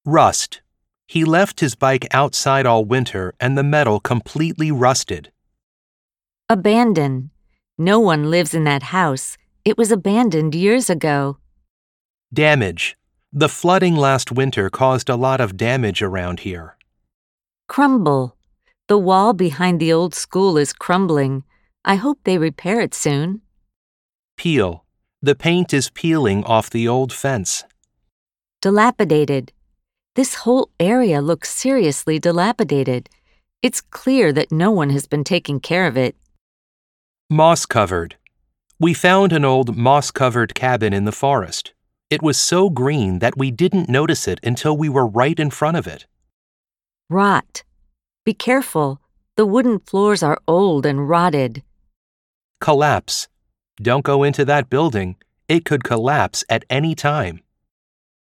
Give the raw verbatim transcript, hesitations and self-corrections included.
Rust. He left his bike outside all winter and the metal completely rusted. Abandon. No one lives in that house. It was abandoned years ago. Damage. The flooding last winter caused a lot of damage around here. Crumble. The wall behind the old school is crumbling. I hope they repair it soon. Peel. The paint is peeling off the old fence. Dilapidated. This whole area looks seriously dilapidated. It's clear that no one has been taking care of it. Moss-covered. We found an old moss-covered cabin in the forest. It was so green that we didn't notice it until we were right in front of it. Rot. Be careful. The wooden floors are old and rotted. Collapse. Don't go into that building. It could collapse at any time.